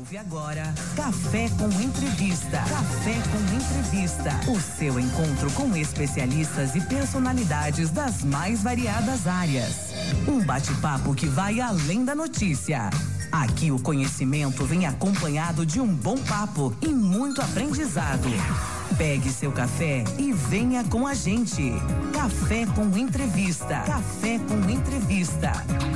Ouve agora Café com Entrevista. Café com Entrevista. O seu encontro com especialistas e personalidades das mais variadas áreas. Um bate-papo que vai além da notícia. Aqui o conhecimento vem acompanhado de um bom papo e muito aprendizado. Pegue seu café e venha com a gente. Café com Entrevista. Café com Entrevista.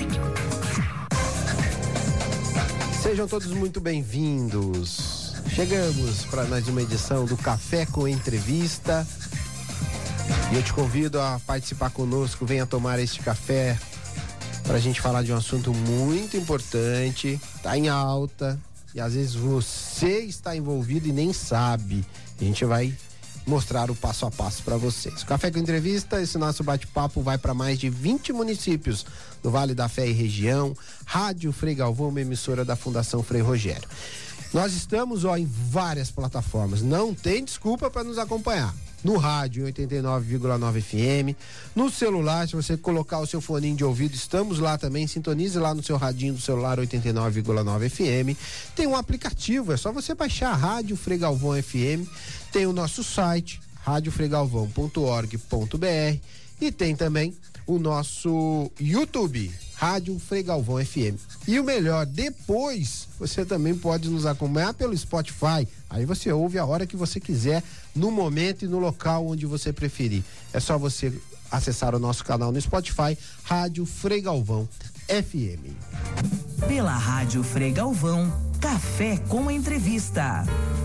Sejam todos muito bem-vindos. Chegamos para mais uma edição do Café com Entrevista. E eu te convido a participar conosco. Venha tomar este café para a gente falar de um assunto muito importante. Está em alta e às vezes você está envolvido e nem sabe. A gente vai mostrar o passo a passo para vocês. Café com Entrevista, esse nosso bate-papo vai para mais de 20 municípios do Vale da Fé e região. Rádio Frei Galvão, uma emissora da Fundação Frei Rogério. Nós estamos em várias plataformas, não tem desculpa para nos acompanhar. No rádio 89,9 FM, no celular, se você colocar o seu foninho de ouvido, estamos lá também, sintonize lá no seu radinho do celular 89,9 FM. Tem um aplicativo, é só você baixar a Rádio Frei Galvão FM, tem o nosso site, radiofreigalvão.org.br e tem também o nosso YouTube, Rádio Frei Galvão FM. E o melhor, depois você também pode nos acompanhar pelo Spotify. Aí você ouve a hora que você quiser, no momento e no local onde você preferir. É só você acessar o nosso canal no Spotify, Rádio Frei Galvão FM. Pela Rádio Frei Galvão, Café com Entrevista.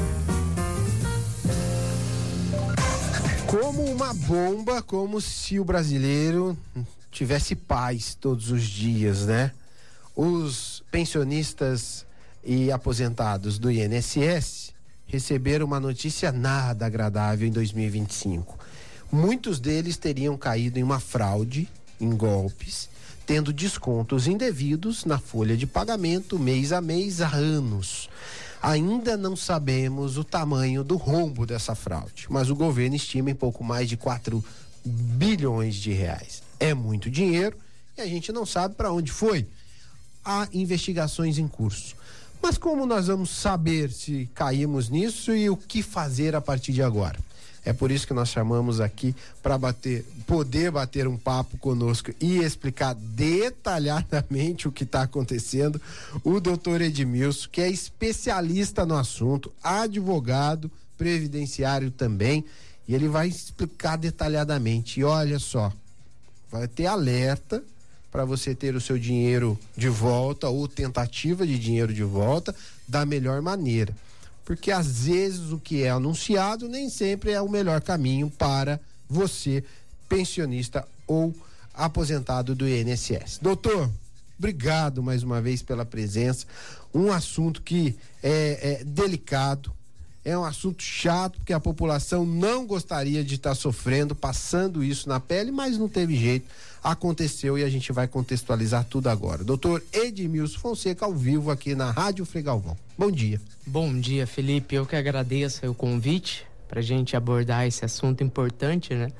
Como uma bomba, como se o brasileiro tivesse paz todos os dias, né? Os pensionistas e aposentados do INSS receberam uma notícia nada agradável em 2025. Muitos deles teriam caído em uma fraude, em golpes, tendo descontos indevidos na folha de pagamento mês a mês há anos. Ainda não sabemos o tamanho do rombo dessa fraude, mas o governo estima em pouco mais de 4 bilhões de reais. É muito dinheiro e a gente não sabe para onde foi. Há investigações em curso. Mas como nós vamos saber se caímos nisso e o que fazer a partir de agora? É por isso que nós chamamos aqui para poder bater um papo conosco e explicar detalhadamente o que está acontecendo, o doutor Edmilson, que é especialista no assunto, advogado, previdenciário também, e ele vai explicar detalhadamente. E olha só, vai ter alerta para você ter o seu dinheiro de volta ou tentativa de dinheiro de volta da melhor maneira. Porque às vezes o que é anunciado nem sempre é o melhor caminho para você, pensionista ou aposentado do INSS. Doutor, obrigado mais uma vez pela presença. Um assunto que é delicado, é um assunto chato, porque a população não gostaria de estar sofrendo, passando isso na pele, mas não teve jeito. Aconteceu e a gente vai contextualizar tudo agora. Doutor Edmilson Fonseca, ao vivo aqui na Rádio Frei Galvão. Bom dia. Bom dia, Felipe. Eu que agradeço o convite para a gente abordar esse assunto importante, né?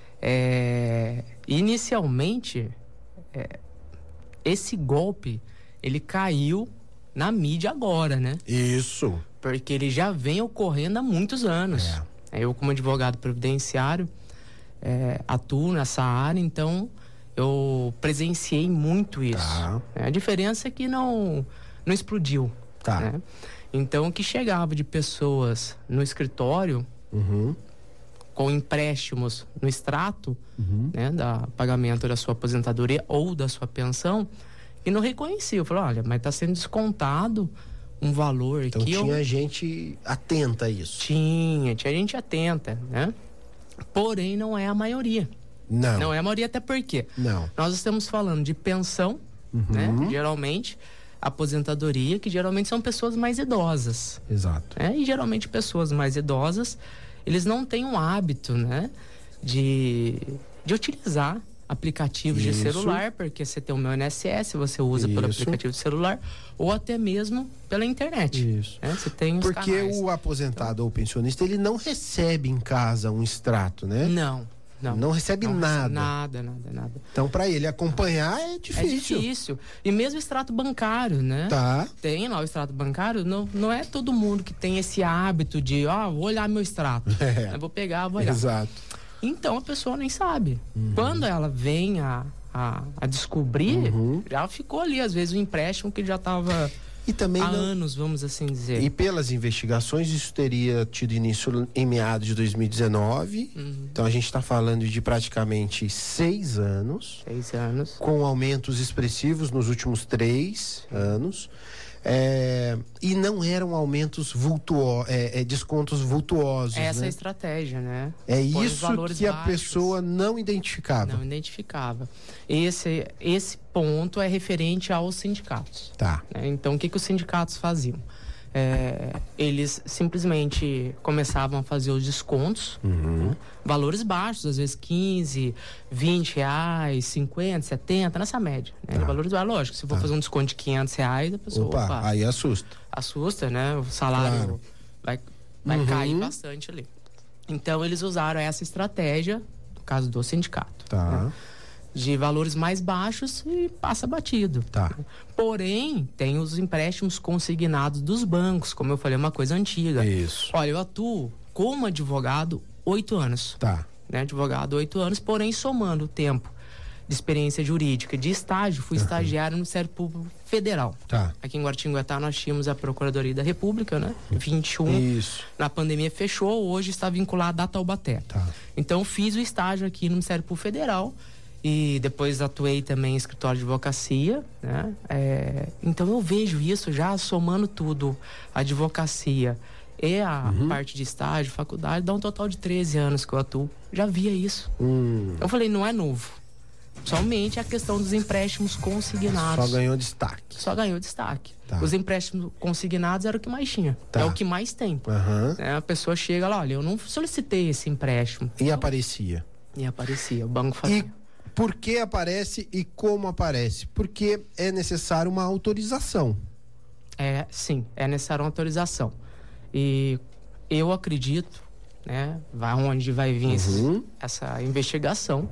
Inicialmente, esse golpe, ele caiu na mídia agora, né? Isso. Porque ele já vem ocorrendo há muitos anos. Eu, como advogado previdenciário, atuo nessa área, então eu presenciei muito isso. Tá. A diferença é que não explodiu. Tá. Né? Então, o que chegava de pessoas no escritório, com empréstimos no extrato, né, da pagamento da sua aposentadoria ou da sua pensão, e não reconhecia. Eu falei, olha, mas está sendo descontado um valor então aqui. Tinha gente atenta a isso. Tinha gente atenta, né? Porém, não é a maioria. Não é a maioria, até porque nós estamos falando de pensão, né? Geralmente, aposentadoria, que geralmente são pessoas mais idosas. Exato. E geralmente pessoas mais idosas, eles não têm um hábito, né? De utilizar aplicativos de celular, porque você tem o Meu INSS, você usa pelo aplicativo de celular, ou até mesmo pela internet. Isso. Você tem os porque canais. o aposentado ou pensionista, ele não recebe em casa um extrato, né? Não. Não recebe nada. Nada. Então, para ele acompanhar é difícil. É difícil. E mesmo o extrato bancário, né? Tá. Tem lá o extrato bancário, não é todo mundo que tem esse hábito de, vou olhar meu extrato. Eu vou pegar, vou olhar. Exato. Então a pessoa nem sabe. Quando ela vem a descobrir, já ficou ali, às vezes, o empréstimo que já estava E também há anos, vamos assim dizer. E pelas investigações, isso teria tido início em meados de 2019. Então a gente está falando de praticamente 6 anos. 6 anos. Com aumentos expressivos nos últimos 3 anos. E não eram aumentos descontos vultuosos. Essa é a né? estratégia, né? É Põe isso que a pessoa não identificava. Não identificava. Esse ponto é referente aos sindicatos. Tá. Né? Então, o que os sindicatos faziam? Eles simplesmente começavam a fazer os descontos, né? Valores baixos, às vezes 15, 20 reais, 50, 70, nessa média. Né? Valores baixos, lógico, se for fazer um desconto de 500 reais, a pessoa... aí assusta. Assusta, né? O salário vai cair bastante ali. Então, eles usaram essa estratégia, no caso do sindicato. Tá. Né? De valores mais baixos e passa batido. Tá. Porém, tem os empréstimos consignados dos bancos, como eu falei, uma coisa antiga. Isso. Olha, eu atuo como advogado 8 anos. Tá. Né? Advogado 8 anos, porém somando o tempo de experiência jurídica, de estágio, fui estagiário no Ministério Público Federal. Tá. Aqui em Guaratinguetá nós tínhamos a Procuradoria da República, né? 21. Isso. Na pandemia fechou, hoje está vinculado a Taubaté. Tá. Então fiz o estágio aqui no Ministério Público Federal. E depois atuei também em escritório de advocacia, né? Então eu vejo isso já somando tudo, a advocacia e a parte de estágio, faculdade, dá um total de 13 anos que eu atuo. Já via isso. Eu falei, não é novo. Somente a questão dos empréstimos consignados. Só ganhou destaque. Só ganhou destaque. Tá. Os empréstimos consignados era o que mais tinha. Tá. É o que mais tem. A pessoa chega lá, olha, eu não solicitei esse empréstimo. E aparecia. E aparecia, o banco fazia. E por que aparece e como aparece? Porque é necessário uma autorização. Sim, é necessário uma autorização. E eu acredito, né, onde vai vir essa investigação,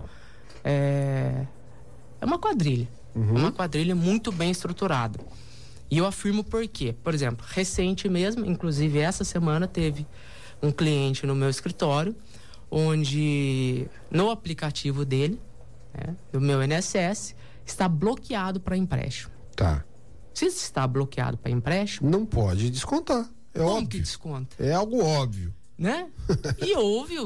é uma quadrilha. Uma quadrilha muito bem estruturada. E eu afirmo por quê. Por exemplo, recente mesmo, inclusive essa semana, teve um cliente no meu escritório, onde no aplicativo dele, do meu INSS, está bloqueado para empréstimo. Tá. Se está bloqueado para empréstimo... Não pode descontar. É como óbvio. que desconta? É algo óbvio. Né? E houve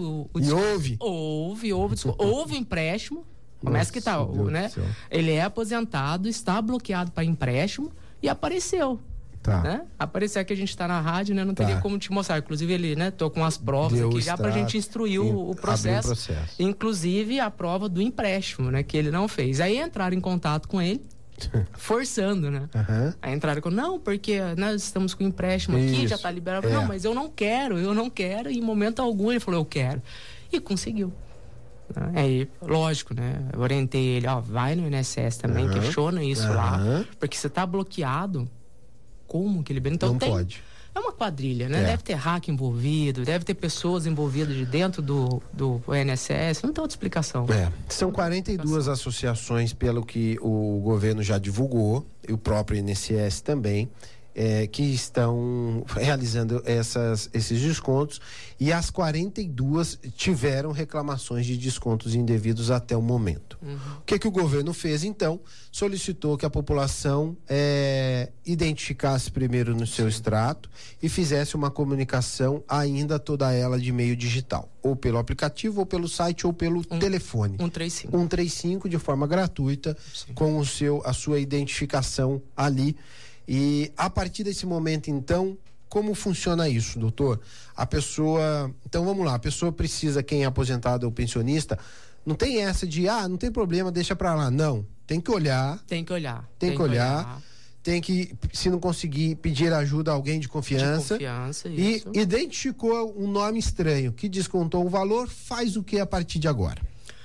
Houve o empréstimo. Começa que tá, né? Ele é aposentado, está bloqueado para empréstimo e apareceu. Tá. Né? Apareceu que a gente está na rádio, né? Não teria como te mostrar. Inclusive, ele, né? Tô com as provas aqui já pra gente instruir o processo. Inclusive, a prova do empréstimo, né? Que ele não fez. Aí entraram em contato com ele, forçando, né? Aí entraram com, não, porque nós estamos com empréstimo aqui, já tá liberado. Não, mas eu não quero. E em momento algum ele falou, eu quero. E conseguiu. Aí, lógico, né? Eu orientei ele, vai no INSS também, questiona isso lá. Porque você tá bloqueado. Como que ele... Então não pode. É uma quadrilha, né? Deve ter hack envolvido, deve ter pessoas envolvidas de dentro do INSS, não tem outra explicação. São 42 associações, pelo que o governo já divulgou, e o próprio INSS também, que estão realizando esses descontos, e as 42 tiveram reclamações de descontos indevidos até o momento. O que o governo fez, então? Solicitou que a população identificasse primeiro no seu extrato e fizesse uma comunicação, ainda toda ela de meio digital, ou pelo aplicativo, ou pelo site, ou pelo telefone. 135. 135 de forma gratuita, com a sua identificação ali. E a partir desse momento, então, como funciona isso, doutor? Então vamos lá, a pessoa precisa, quem é aposentado ou pensionista, não tem essa de, não tem problema, deixa pra lá. Não, tem que olhar. Tem que olhar. Tem que, se não conseguir, pedir ajuda a alguém de confiança. E identificou um nome estranho, que descontou o valor, faz o que a partir de agora?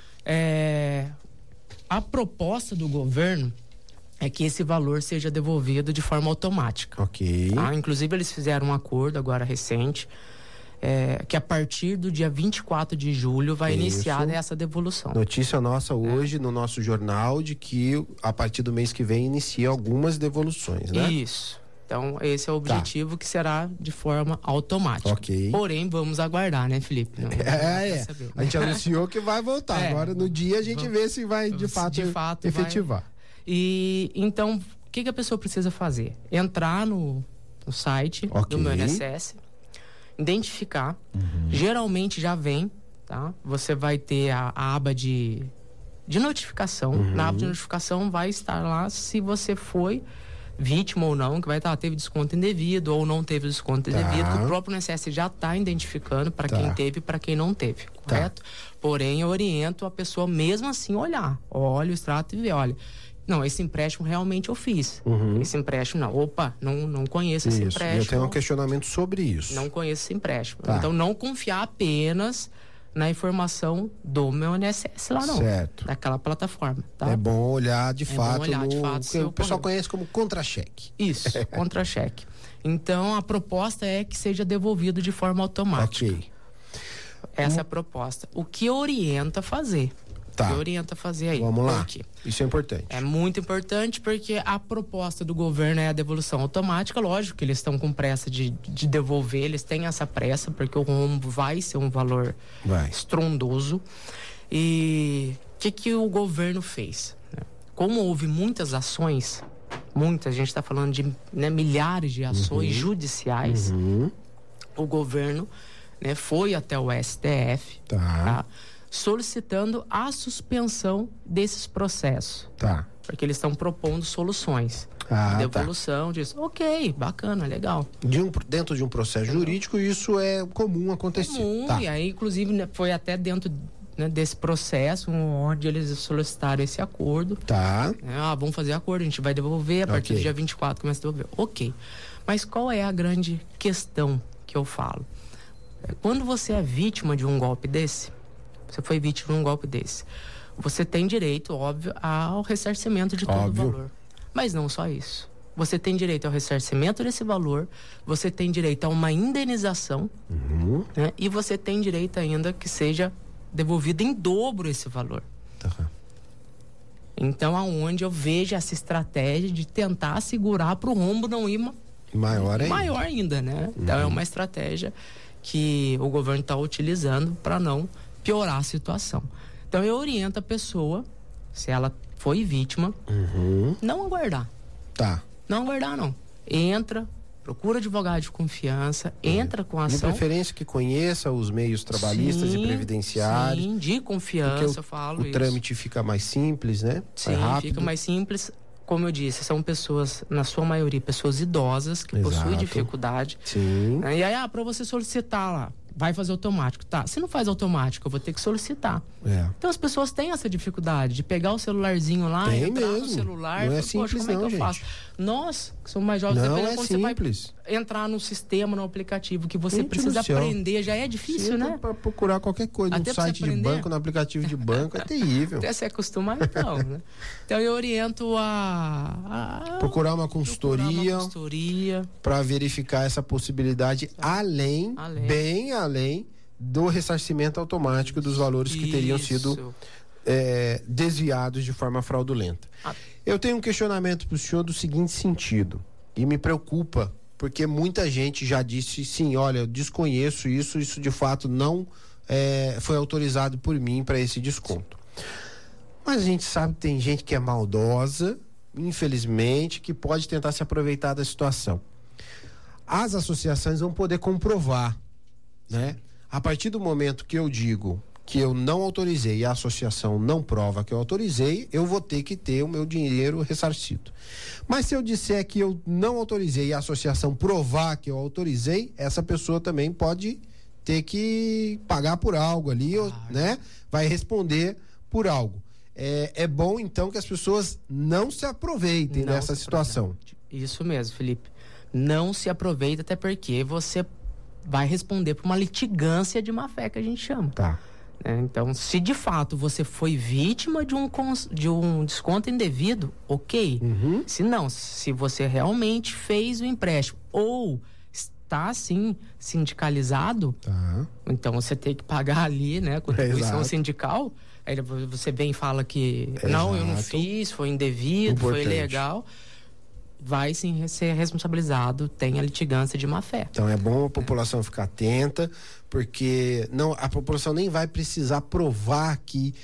A proposta do governo é que esse valor seja devolvido de forma automática. Ok. Inclusive, eles fizeram um acordo agora recente, que a partir do dia 24 de julho vai iniciar essa devolução. Notícia nossa hoje no nosso jornal de que a partir do mês que vem inicia algumas devoluções, né? Isso. Então, esse é o objetivo, que será de forma automática. Ok. Porém, vamos aguardar, né, Felipe? Não saber, né? A gente anunciou que vai voltar. Agora, no dia, a gente vê se vai, de fato efetivar. E, então, o que a pessoa precisa fazer? Entrar no site do meu INSS, identificar. Geralmente já vem, tá? Você vai ter a aba de notificação. Na aba de notificação vai estar lá se você foi vítima ou não, que vai estar, teve desconto indevido ou não teve desconto indevido, que o próprio INSS já está identificando para quem teve e para quem não teve, correto? Porém, eu oriento a pessoa mesmo assim olha o extrato e ver, olha, não, esse empréstimo realmente eu fiz. Esse empréstimo não conheço esse empréstimo. Eu tenho um questionamento sobre isso. Não conheço esse empréstimo. Então, não confiar apenas na informação do meu INSS lá, não. Certo. Daquela plataforma, tá? É bom olhar de fato que o pessoal conhece como contra-cheque. Isso, contra-cheque. Então, a proposta é que seja devolvido de forma automática. Ok. Essa é a proposta. O que orienta a fazer? Tá. O que orienta a fazer aí? Vamos lá. Por quê? Isso é importante. É muito importante porque a proposta do governo é a devolução automática. Lógico que eles estão com pressa de devolver, eles têm essa pressa, porque o rombo vai ser um valor estrondoso. E o que o governo fez? Como houve muitas ações, a gente está falando de milhares de ações judiciais, o governo foi até o STF, tá? Solicitando a suspensão desses processos. Tá. Porque eles estão propondo soluções. Devolução disso. Ok, bacana, legal. Dentro de um processo jurídico, isso é comum acontecer. E aí, inclusive, foi até dentro desse processo onde eles solicitaram esse acordo. Tá. Vamos fazer acordo, a gente vai devolver, a partir do dia 24 começa a devolver. Ok. Mas qual é a grande questão que eu falo? Quando você é vítima de um golpe desse, você foi vítima de um golpe desse, você tem direito, óbvio, ao ressarcimento de todo o valor. Mas não só isso. Você tem direito ao ressarcimento desse valor, você tem direito a uma indenização, e você tem direito ainda que seja devolvido em dobro esse valor. Então, aonde eu vejo essa estratégia de tentar segurar para o rombo não ir maior ainda, né? Então, é uma estratégia que o governo está utilizando para não piorar a situação. Então, eu oriento a pessoa, se ela foi vítima, não aguardar. Não aguardar, não. Entra, procura advogado de confiança, entra com a ação. De preferência que conheça os meios trabalhistas e previdenciários. Sim, de confiança, eu falo isso. O trâmite fica mais simples, né? Sim, fica mais simples. Como eu disse, são pessoas, na sua maioria, pessoas idosas que possuem dificuldade. Sim. E aí, para você solicitar lá, vai fazer automático. Tá, se não faz automático, eu vou ter que solicitar. Então as pessoas têm essa dificuldade de pegar o celularzinho lá, entrar no celular. Não é simples, como é que eu faço? Nós, que somos mais jovens, não é quando simples. Você vai entrar no sistema, no aplicativo, que você precisa aprender, já é difícil, né? Para procurar qualquer coisa no site de banco, no aplicativo de banco, é terrível. Até se acostumar, então, né? Então eu oriento a procurar uma consultoria para verificar essa possibilidade bem além do ressarcimento automático dos valores que teriam sido desviados de forma fraudulenta. Eu tenho um questionamento para o senhor do seguinte sentido, e me preocupa, porque muita gente já disse, sim, olha, eu desconheço isso de fato não foi autorizado por mim para esse desconto. Mas a gente sabe que tem gente que é maldosa, infelizmente, que pode tentar se aproveitar da situação. As associações vão poder comprovar, né? A partir do momento que eu digo que eu não autorizei e a associação não prova que eu autorizei, eu vou ter que ter o meu dinheiro ressarcido. Mas se eu disser que eu não autorizei e a associação provar que eu autorizei, essa pessoa também pode ter que pagar por algo ali, né? Vai responder por algo. É bom, então, que as pessoas não se aproveitem dessa situação. Isso mesmo, Felipe. Não se aproveita, até porque você vai responder por uma litigância de má-fé, que a gente chama. Tá. Então, se de fato você foi vítima de um desconto indevido, ok. Se não, se você realmente fez o empréstimo ou tá assim sindicalizado, então você tem que pagar ali, né, contribuição sindical. Aí você vem e fala que não, eu não fiz, foi indevido, foi ilegal. Vai sim ser responsabilizado, tem a litigância de má fé. Então é bom a população ficar atenta, porque a população nem vai precisar provar que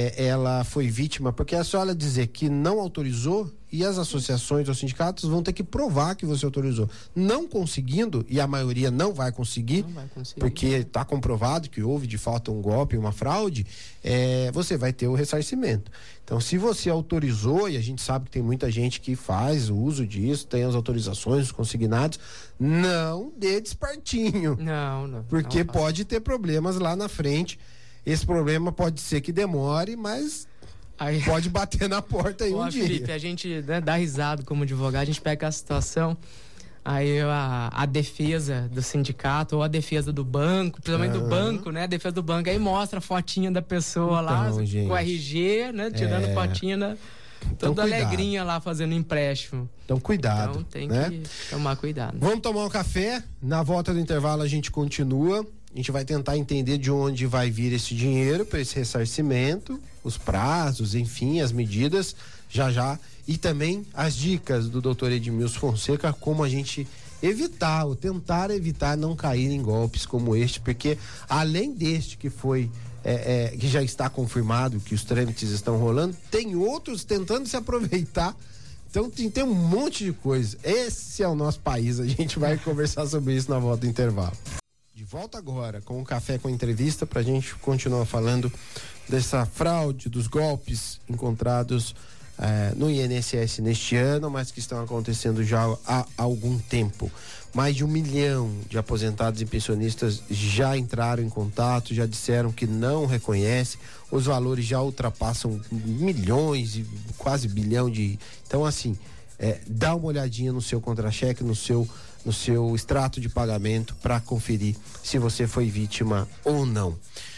ela foi vítima, porque é só ela dizer que não autorizou e as associações ou sindicatos vão ter que provar que você autorizou. Não conseguindo, e a maioria não vai conseguir, porque está comprovado que houve de fato um golpe, uma fraude, você vai ter o ressarcimento. Então, se você autorizou, e a gente sabe que tem muita gente que faz o uso disso, tem as autorizações, os consignados, não dê despartinho. Não. Porque pode ter problemas lá na frente. Esse problema pode ser que demore, mas pode bater na porta aí um dia. Felipe, a gente, né, dá risada como advogado, a gente pega a situação, aí a defesa do sindicato ou a defesa do banco, principalmente do banco, né? A defesa do banco, aí mostra a fotinha da pessoa lá, gente, com o RG, né? Tirando fotinha, toda alegrinha lá fazendo empréstimo. Então, cuidado. Então, tem, né, que tomar cuidado. Vamos tomar um café, na volta do intervalo a gente continua. A gente vai tentar entender de onde vai vir esse dinheiro para esse ressarcimento, os prazos, enfim, as medidas, já. E também as dicas do Dr. Edmilson Fonseca, como a gente evitar, ou tentar evitar não cair em golpes como este, porque além deste que foi, que já está confirmado que os trâmites estão rolando, tem outros tentando se aproveitar. Então tem um monte de coisa. Esse é o nosso país, a gente vai conversar sobre isso na volta do intervalo. De volta agora com o Café com Entrevista para a gente continuar falando dessa fraude, dos golpes encontrados no INSS neste ano, mas que estão acontecendo já há algum tempo. Mais de 1 milhão de aposentados e pensionistas já entraram em contato, já disseram que não reconhece, os valores já ultrapassam milhões e quase bilhão de... Então, assim, dá uma olhadinha no seu contra-cheque, no seu extrato de pagamento para conferir se você foi vítima ou não.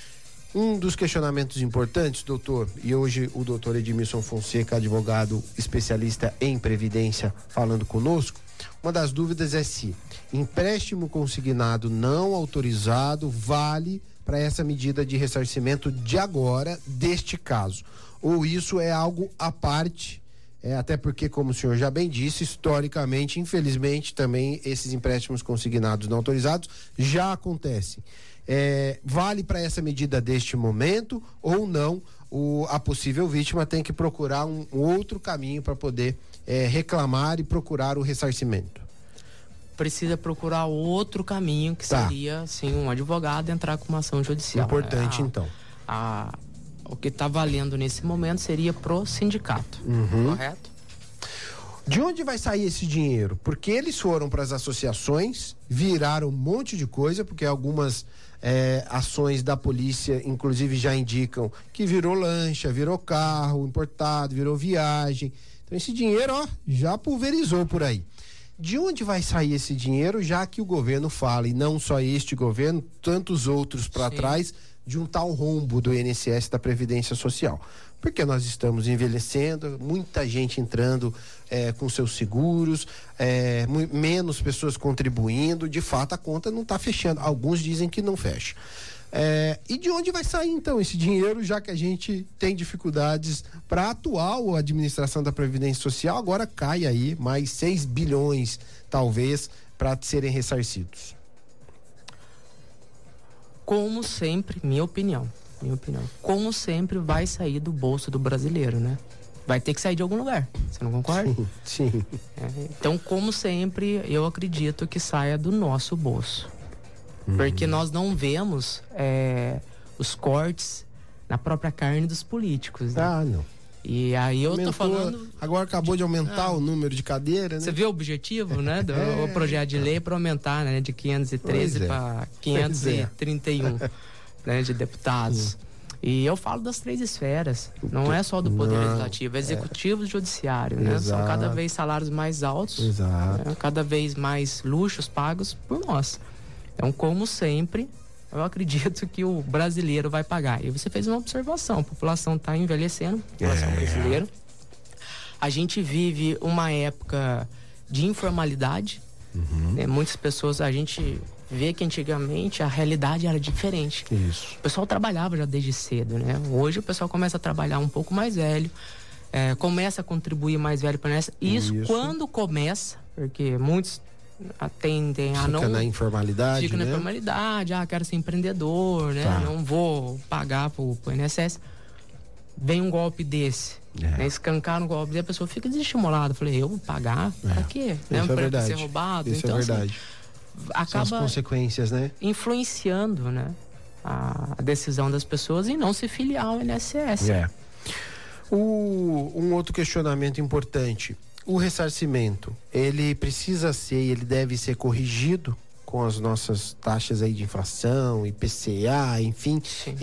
Um dos questionamentos importantes, doutor, e hoje o doutor Edmilson Fonseca, advogado especialista em previdência, falando conosco, uma das dúvidas é se empréstimo consignado não autorizado vale para essa medida de ressarcimento de agora, deste caso, ou isso é algo à parte. Até porque, como o senhor já bem disse, historicamente, infelizmente, também esses empréstimos consignados não autorizados já acontecem. Vale para essa medida deste momento ou não? A possível vítima tem que procurar um outro caminho para poder reclamar e procurar o ressarcimento. Precisa procurar outro caminho, que seria, assim, um advogado entrar com uma ação judicial. Importante, então. O que está valendo nesse momento seria pro sindicato, correto? De onde vai sair esse dinheiro? Porque eles foram para as associações, viraram um monte de coisa, porque algumas ações da polícia, inclusive, já indicam que virou lancha, virou carro importado, virou viagem. Então esse dinheiro, já pulverizou por aí. De onde vai sair esse dinheiro, já que o governo fala, e não só este governo, tantos outros para trás, de um tal rombo do INSS, da Previdência Social? Porque nós estamos envelhecendo, muita gente entrando com seus seguros, menos pessoas contribuindo, de fato a conta não está fechando, alguns dizem que não fecha. E de onde vai sair então esse dinheiro, já que a gente tem dificuldades para a atual administração da Previdência Social? Agora cai aí mais 6 bilhões, talvez, para serem ressarcidos. Como sempre, minha opinião, como sempre vai sair do bolso do brasileiro, né? Vai ter que sair de algum lugar, você não concorda? Sim. Então, como sempre, eu acredito que saia do nosso bolso. Porque nós não vemos os cortes na própria carne dos políticos, né? Não. E aí eu tô falando... Agora acabou de aumentar o número de cadeiras, né? Você vê o objetivo, né? Do projeto de lei para aumentar, né? De 513 para 531, né? De deputados. E eu falo das 3 esferas. Não é só do Poder Legislativo, Executivo e Judiciário, né? Exato. São cada vez salários mais altos. Exato. Né? Cada vez mais luxos pagos por nós. Então, como sempre, eu acredito que o brasileiro vai pagar. E você fez uma observação, a população está envelhecendo, a população brasileira. A gente vive uma época de informalidade, Muitas pessoas, a gente vê que antigamente a realidade era diferente. Isso. O pessoal trabalhava já desde cedo, né? Hoje o pessoal começa a trabalhar um pouco mais velho, começa a contribuir mais velho para essa. Isso quando começa, porque muitos tendem a não... Fica na informalidade, Fica na informalidade, quero ser empreendedor, né? Não vou pagar pro INSS. Vem um golpe desse, né? Escancar um golpe, e a pessoa fica desestimulada. Falei, eu vou pagar? Pra quê? Isso é verdade. Ser roubado? Isso então, é verdade. Assim, acaba são as consequências, né? Influenciando, né? A decisão das pessoas em não se filiar ao INSS. Um outro questionamento importante. O ressarcimento, ele precisa ser, ele deve ser corrigido com as nossas taxas aí de inflação, IPCA, enfim.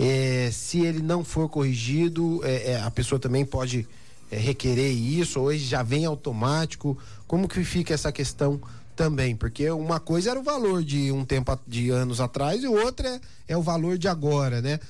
Se ele não for corrigido, a pessoa também pode requerer isso, ou ele já vem automático. Como que fica essa questão também? Porque uma coisa era o valor de um tempo, de anos atrás, e outra é o valor de agora, né?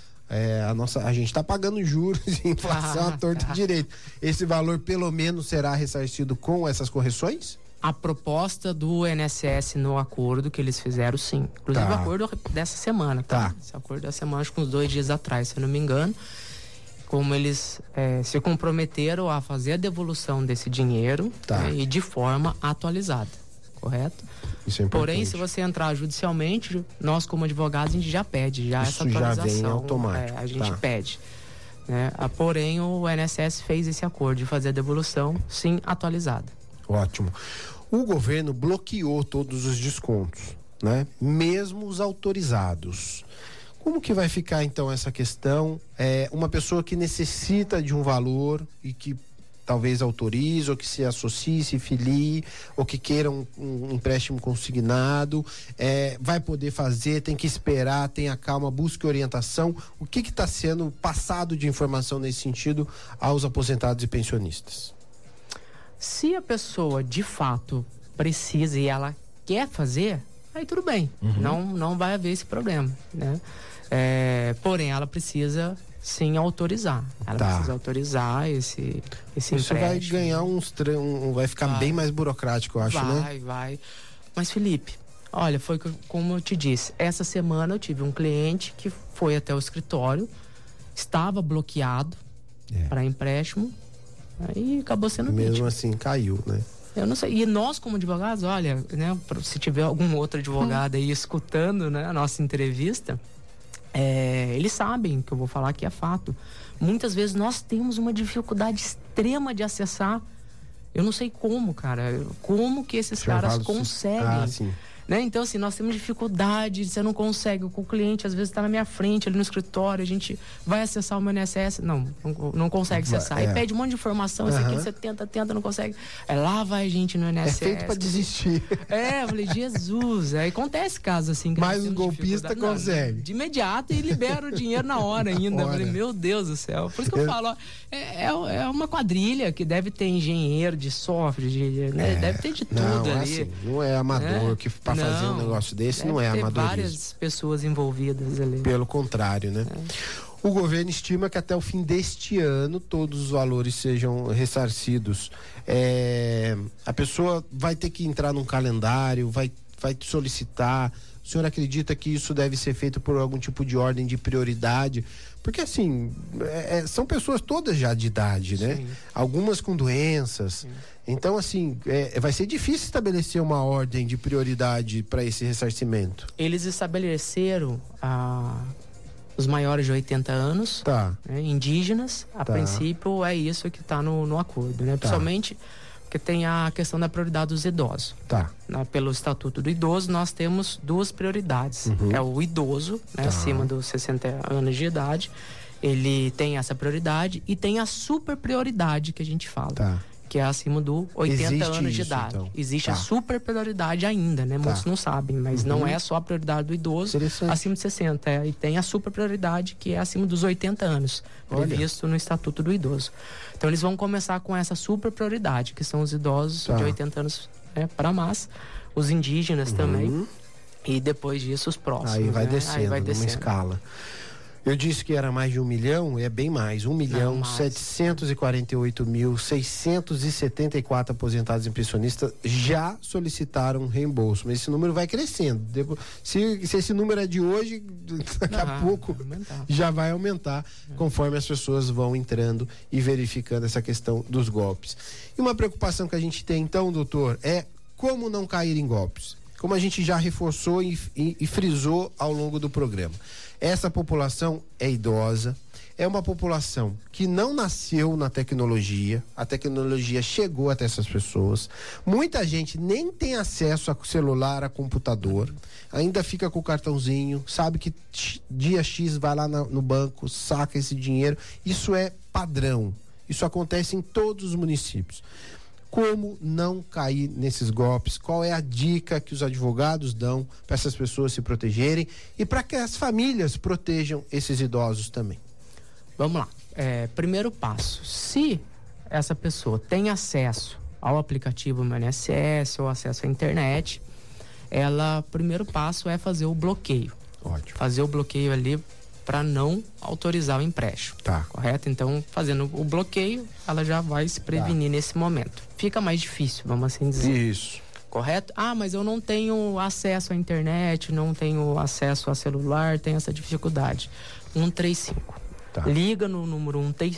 A gente está pagando juros e inflação à torta e direito. Esse valor pelo menos será ressarcido com essas correções? A proposta do INSS no acordo que eles fizeram, sim. Inclusive o acordo dessa semana, tá? Esse acordo dessa semana, acho que uns 2 dias atrás, se eu não me engano. Como eles se comprometeram a fazer a devolução desse dinheiro e de forma atualizada, correto? Isso é importante. Porém, se você entrar judicialmente, nós como advogados, a gente já pede essa atualização. Já vem automático. A gente pede. Né? Porém, o INSS fez esse acordo de fazer a devolução, sim, atualizada. Ótimo. O governo bloqueou todos os descontos, né? Mesmo os autorizados. Como que vai ficar então essa questão? Uma pessoa que necessita de um valor e que talvez autorize, ou que se associe, se filie, ou que queira um empréstimo consignado, vai poder fazer, tem que esperar, tenha calma, busque orientação. O que está sendo passado de informação nesse sentido aos aposentados e pensionistas? Se a pessoa de fato precisa e ela quer fazer, aí tudo bem, não vai haver esse problema, né? Porém, ela precisa sim autorizar. Ela precisa autorizar esse empréstimo. Isso vai ganhar vai ficar bem mais burocrático, eu acho, né? Vai. Mas, Felipe, olha, foi como eu te disse, essa semana eu tive um cliente que foi até o escritório, estava bloqueado para empréstimo, aí acabou sendo mesmo assim caiu, né? Eu não sei. E nós, como advogados, olha, né, se tiver algum outro advogado aí escutando, né, a nossa entrevista, eles sabem que eu vou falar que é fato. Muitas vezes nós temos uma dificuldade extrema de acessar. Eu não sei como, cara. Como que esses caras conseguem? Sim. Né? Então, assim, nós temos dificuldade, você não consegue, o cliente às vezes está na minha frente, ali no escritório, a gente vai acessar o meu INSS, não consegue acessar, aí pede um monte de informação, isso aqui você tenta, não consegue, lá vai a gente no INSS. É feito para desistir. Eu falei, Jesus, aí acontece caso assim. Que mas o golpista consegue. De imediato e libera o dinheiro na hora ainda. Eu falei, meu Deus do céu. Por isso que eu falo, ó, é uma quadrilha que deve ter engenheiro de software, né? Deve ter de tudo ali. Assim, não é amador que para fazer um negócio desse, não é amadorismo. Várias pessoas envolvidas ali. Pelo contrário, né? O governo estima que até o fim deste ano todos os valores sejam ressarcidos. A pessoa vai ter que entrar num calendário, vai solicitar. O senhor acredita que isso deve ser feito por algum tipo de ordem de prioridade? Porque assim, são pessoas todas já de idade, né? Sim. Algumas com doenças. Sim. Então, assim, vai ser difícil estabelecer uma ordem de prioridade para esse ressarcimento. Eles estabeleceram os maiores de 80 anos, né, indígenas, a princípio é isso que está no acordo, né? Principalmente porque tem a questão da prioridade dos idosos. Pelo Estatuto do Idoso, nós temos 2 prioridades. É o idoso, né, acima dos 60 anos de idade, ele tem essa prioridade, e tem a super prioridade que a gente fala. Que é acima do 80 anos de idade. Então. Existe a super prioridade ainda, né? Muitos não sabem, mas não é só a prioridade do idoso acima de 60. E tem a super prioridade, que é acima dos 80 anos, previsto no Estatuto do Idoso. Então eles vão começar com essa super prioridade, que são os idosos de 80 anos, né, para mais, os indígenas também, e depois disso os próximos. Aí vai descendo, numa escala. Eu disse que era mais de 1 milhão, é bem mais. 1.748.674 aposentados e pensionistas já solicitaram reembolso. Mas esse número vai crescendo. Se esse número é de hoje, daqui a pouco já vai aumentar, conforme as pessoas vão entrando e verificando essa questão dos golpes. E uma preocupação que a gente tem, então, doutor, é como não cair em golpes. Como a gente já reforçou e frisou ao longo do programa. Essa população é idosa, é uma população que não nasceu na tecnologia, a tecnologia chegou até essas pessoas. Muita gente nem tem acesso a celular, a computador, ainda fica com o cartãozinho, sabe que dia X vai lá no banco, saca esse dinheiro. Isso é padrão, isso acontece em todos os municípios. Como não cair nesses golpes? Qual é a dica que os advogados dão para essas pessoas se protegerem e para que as famílias protejam esses idosos também? Vamos lá. Primeiro passo, se essa pessoa tem acesso ao aplicativo Meu INSS ou acesso à internet, primeiro passo é fazer o bloqueio. Ótimo. Fazer o bloqueio ali para não autorizar o empréstimo. Tá. Correto? Então, fazendo o bloqueio, ela já vai se prevenir nesse momento. Fica mais difícil, vamos assim dizer. Isso. Correto? Mas eu não tenho acesso à internet, não tenho acesso a celular, tenho essa dificuldade. 135. Tá. Liga no número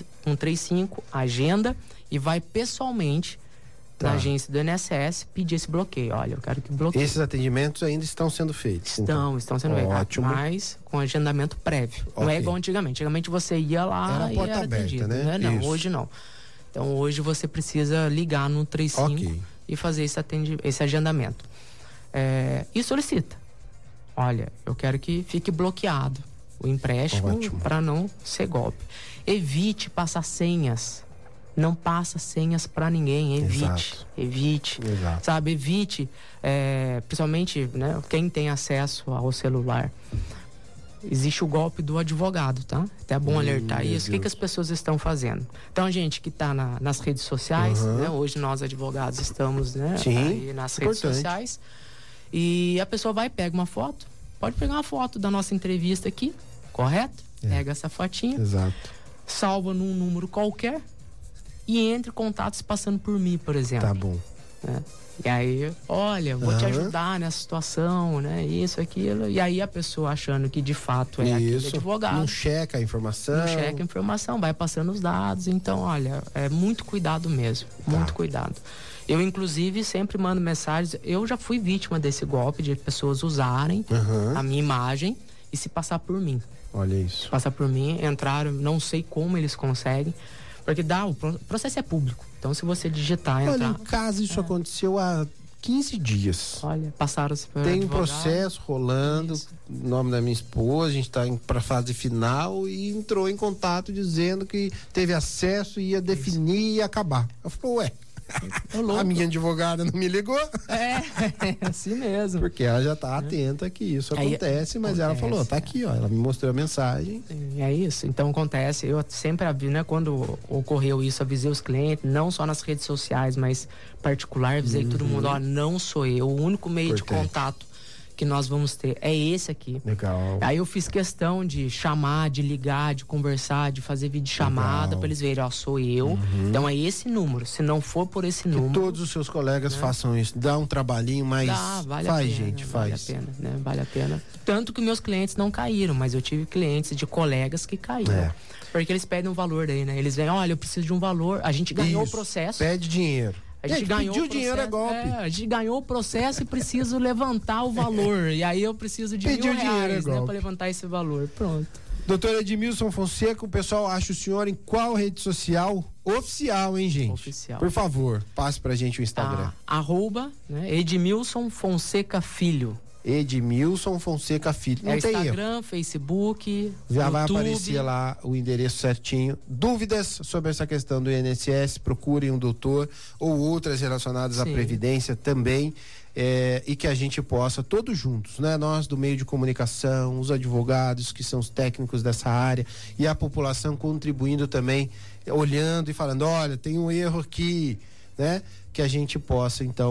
135, agenda e vai pessoalmente na agência do INSS pedir esse bloqueio. Olha, eu quero que bloqueie. Esses atendimentos ainda estão sendo feitos. Estão sendo feitos. Ótimo. Mas com agendamento prévio. Não é igual antigamente. Antigamente você ia lá e era atendido. Né? Não, Isso. hoje não. Então hoje você precisa ligar no 35 e fazer esse agendamento. E solicita. Olha, eu quero que fique bloqueado o empréstimo para não ser golpe. Evite passar senhas. Não passa senhas para ninguém, evite, Exato. sabe, evite, principalmente, né, quem tem acesso ao celular. Existe o golpe do advogado, tá? Até é bom alertar isso. O que as pessoas estão fazendo? Então, a gente que está nas redes sociais, né? Hoje nós advogados estamos, né, aí nas redes sociais, e a pessoa vai e pega uma foto, pode pegar uma foto da nossa entrevista aqui, correto? Pega essa fotinha, salva num número qualquer, e entre contatos passando por mim, por exemplo. Tá bom. E aí, olha, vou te ajudar nessa situação, né? Isso, aquilo. E aí a pessoa achando que de fato é aquele advogado. Não checa a informação. Não checa a informação, vai passando os dados. Então, olha, é muito cuidado mesmo. Muito cuidado. Eu, inclusive, sempre mando mensagens. Eu já fui vítima desse golpe, de pessoas usarem a minha imagem e se passar por mim. Olha isso. Passar por mim, entraram, não sei como eles conseguem. Porque o processo é público. Então, se você digitar, Olha, em casa isso aconteceu há 15 dias. Olha, passaram-se por Tem um processo rolando, em nome da minha esposa, a gente está para a fase final e entrou em contato dizendo que teve acesso e ia definir e ia acabar. Eu falei, ué, a minha advogada não me ligou? É assim mesmo. Porque ela já está atenta que isso acontece, mas ela falou, tá aqui, ó, ela me mostrou a mensagem. É isso, então acontece, eu sempre aviso, né, quando ocorreu isso, avisei os clientes, não só nas redes sociais, mas particular, avisei todo mundo, ó, não sou eu, o único meio de contato que nós vamos ter é esse aqui. Legal. Aí eu fiz questão de chamar, de ligar, de conversar, de fazer videochamada para eles verem, ó, sou eu. Então é esse número. Se não for por esse número, todos os seus colegas façam isso. Dá um trabalhinho, mas vale faz, a pena, gente, vale faz. A pena, né? Vale a pena. Tanto que meus clientes não caíram, mas eu tive clientes de colegas que caíram. Porque eles pedem um valor daí, né? Eles vêm, olha, eu preciso de um valor. A gente ganhou o processo. Pede dinheiro. A gente ganhou o dinheiro, é golpe. A gente ganhou o processo e preciso levantar o valor. E aí eu preciso de R$1.000, né, para levantar esse valor. Pronto. Doutor Edmilson Fonseca, o pessoal acha o senhor em qual rede social? Oficial, hein, gente? Oficial. Por favor, passe pra gente o Instagram. @ Edmilson Fonseca Filho. Edmilson Fonseca Filho. Não tem Instagram, Facebook, já YouTube. vai aparecer lá o endereço certinho. Dúvidas sobre essa questão do INSS, procurem um doutor ou outras relacionadas à Previdência também. E que a gente possa, todos juntos, né? Nós do meio de comunicação, os advogados que são os técnicos dessa área e a população contribuindo também, olhando e falando, olha, tem um erro aqui, né? Que a gente possa, então,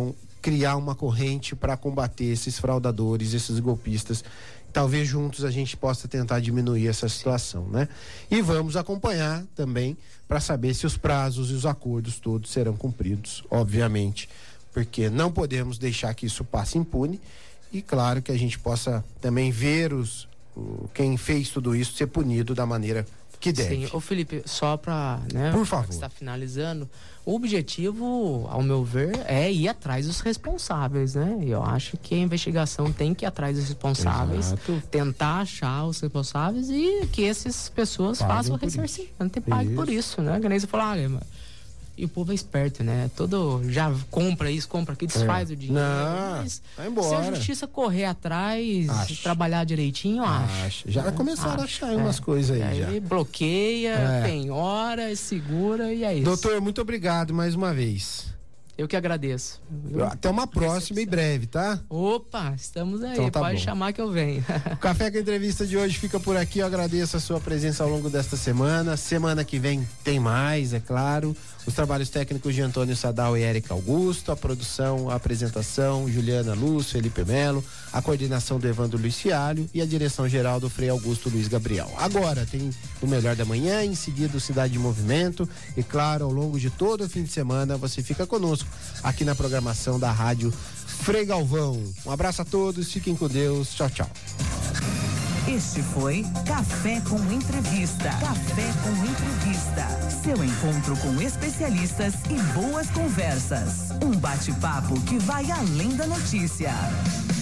criar uma corrente para combater esses fraudadores, esses golpistas. Talvez juntos a gente possa tentar diminuir essa situação, né? E vamos acompanhar também para saber se os prazos e os acordos todos serão cumpridos, obviamente, porque não podemos deixar que isso passe impune e claro que a gente possa também ver quem fez tudo isso ser punido da maneira que deve. Sim, ô Felipe, só para, né, por favor, está finalizando, o objetivo, ao meu ver, é ir atrás dos responsáveis, né? Eu acho que a investigação tem que ir atrás dos responsáveis, exato, tentar achar os responsáveis e que essas pessoas façam o ressarcimento e paguem por isso, né? Que nem você falou, e o povo é esperto, né? Já compra isso, compra aquilo, desfaz o dinheiro. Não, mas vai embora. Se a justiça correr atrás, trabalhar direitinho, acho. Já começaram a achar umas coisas aí. Já bloqueia, penhora, segura e é isso. Doutor, muito obrigado mais uma vez. Eu que agradeço. Até uma próxima e breve, tá? Opa, estamos aí. Então pode chamar que eu venho. O Café com Entrevista de hoje fica por aqui. Eu agradeço a sua presença ao longo desta semana. Semana que vem tem mais, é claro. Os trabalhos técnicos de Antônio Sadal e Érica Augusto, a produção, a apresentação, Juliana Luz, Felipe Melo, a coordenação do Evandro Luiz Fialho e a direção geral do Frei Augusto Luiz Gabriel. Agora tem o Melhor da Manhã, em seguida o Cidade de Movimento e claro, ao longo de todo o fim de semana você fica conosco aqui na programação da Rádio Frei Galvão. Um abraço a todos, fiquem com Deus, tchau, tchau. Este foi Café com Entrevista. Café com Entrevista. Seu encontro com especialistas e boas conversas. Um bate-papo que vai além da notícia.